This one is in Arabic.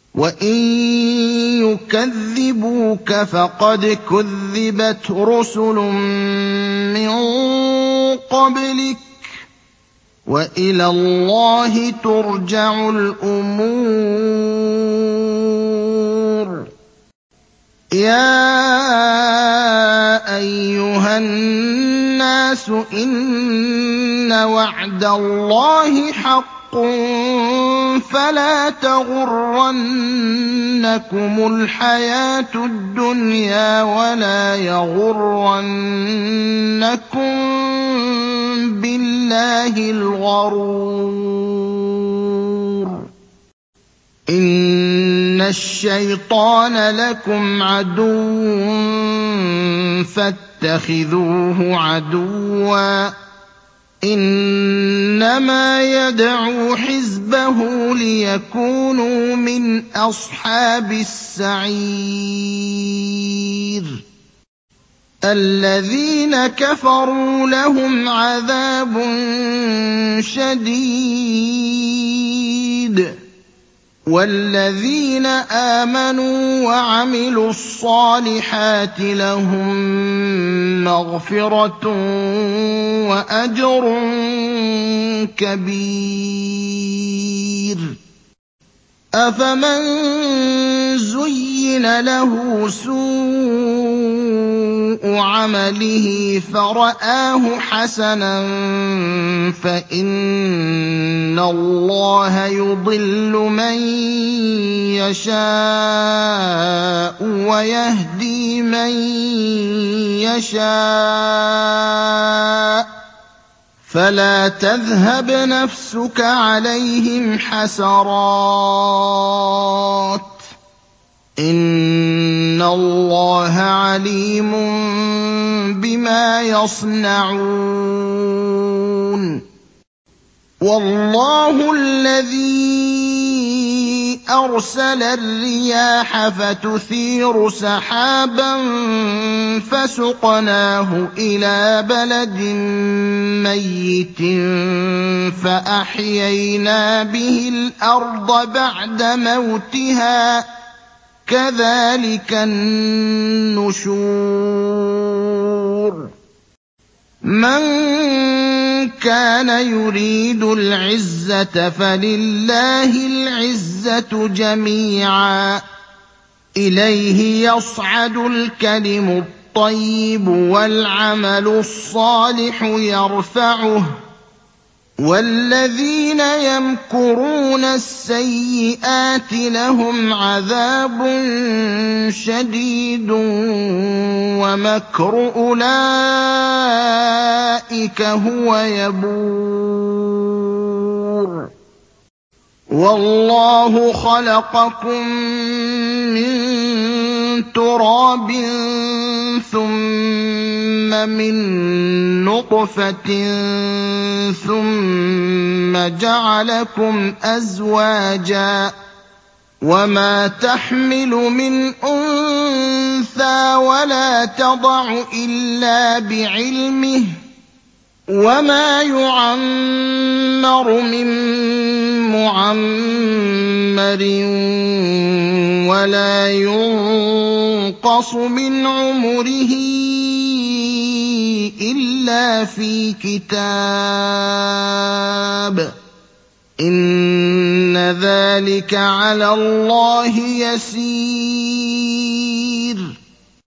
وَإِن يُكَذِّبُوكَ فَقَدْ كُذِّبَتْ رُسُلٌ مِّن قَبْلِكَ ۚ وَإِلَى اللَّهِ تُرْجَعُ الْأُمُورُ. يَا أَيُّهَا النَّاسُ إِنَّ وَعْدَ اللَّهِ حَقٌّ فَلَا تَغُرَّنَّكُمُ الْحَيَاةُ الدُّنْيَا وَلَا يَغُرَّنَّكُم بِاللَّهِ الْغَرُورُ. إِنَّ الشَّيْطَانَ لَكُمْ عَدُوٌّ فَاتَّخِذُوهُ عَدُوًّا ۚ إِنَّمَا يَدْعُو حِزْبَهُ لِيَكُونُوا مِنْ أَصْحَابِ السَّعِيرِ. الَّذِينَ كَفَرُوا لَهُمْ عَذَابٌ شَدِيدٌ ۖ وَالَّذِينَ آمَنُوا وَعَمِلُوا الصَّالِحَاتِ لَهُم مَّغْفِرَةٌ وَأَجْرٌ كَبِيرٌ. أَفَمَن زُيِّنَ لَهُ سُوءُ عَمَلِهِ فَرَآهُ حَسَنًا فَإِنَّ اللَّهَ يُضِلُّ مَن يَشَاءُ وَيَهْدِي مَن يَشَاءُ ۚ فَلَا تَذْهَبْ نَفْسُكَ عَلَيْهِمْ حَسَرَاتٍ ۚ إِنَّ اللَّهَ عَلِيمٌ بِمَا يَصْنَعُونَ. وَاللَّهُ الَّذِي أَرْسَلَ الرِّيَاحَ فَتُثِيرُ سَحَابًا فَسُقْنَاهُ إِلَىٰ بَلَدٍ مَّيِّتٍ فَأَحْيَيْنَا بِهِ الْأَرْضَ بَعْدَ مَوْتِهَا ۚ كَذَٰلِكَ النُّشُورُ. مَن كَانَ يُرِيدُ الْعِزَّةَ فَلِلَّهِ الْعِزَّةُ جَمِيعًا ۚ إِلَيْهِ يَصْعَدُ الْكَلِمُ الطَّيِّبُ وَالْعَمَلُ الصَّالِحُ يَرْفَعُهُ ۚ وَالَّذِينَ يَمْكُرُونَ السَّيِّئَاتِ لَهُمْ عَذَابٌ شَدِيدٌ وَمَكْرُ أُولَٰئِكَ هُوَ يَبُورُ. وَاللَّهُ خَلَقَكُم مِّن تُرَابٍ ثُمَّ مِن نُّطْفَةٍ ثُمَّ جَعَلَكُمْ أَزْوَاجًا ۚ وَمَا تَحْمِلُ مِنْ أُنثَىٰ وَلَا تَضَعُ إِلَّا بِعِلْمِهِ ۚ وَمَا يُعَمَّرُ مِن مُّعَمَّرٍ وَلَا يُنقَصُ مِنْ عُمُرِهِ إِلَّا فِي كِتَابٍ ۚ إِنَّ ذَٰلِكَ عَلَى اللَّهِ يَسِيرٌ.